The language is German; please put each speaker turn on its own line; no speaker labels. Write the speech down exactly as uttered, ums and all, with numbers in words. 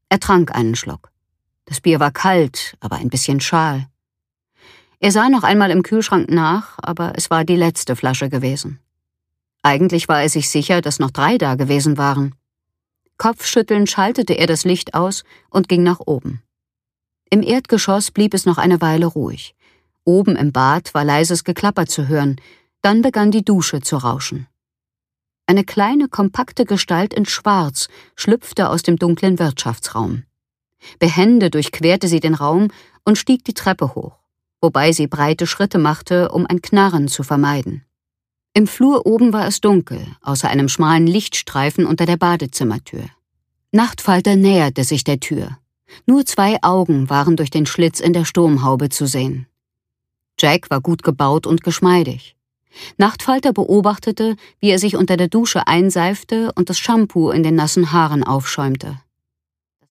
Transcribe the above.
Er trank einen Schluck. Das Bier war kalt, aber ein bisschen schal. Er sah noch einmal im Kühlschrank nach, aber es war die letzte Flasche gewesen. Eigentlich war er sich sicher, dass noch drei da gewesen waren. Kopfschüttelnd schaltete er das Licht aus und ging nach oben. Im Erdgeschoss blieb es noch eine Weile ruhig. Oben im Bad war leises Geklapper zu hören, dann begann die Dusche zu rauschen. Eine kleine, kompakte Gestalt in Schwarz schlüpfte aus dem dunklen Wirtschaftsraum. Behende durchquerte sie den Raum und stieg die Treppe hoch, wobei sie breite Schritte machte, um ein Knarren zu vermeiden. Im Flur oben war es dunkel, außer einem schmalen Lichtstreifen unter der Badezimmertür. Nachtfalter näherte sich der Tür. Nur zwei Augen waren durch den Schlitz in der Sturmhaube zu sehen. Jack war gut gebaut und geschmeidig. Nachtfalter beobachtete, wie er sich unter der Dusche einseifte und das Shampoo in den nassen Haaren aufschäumte.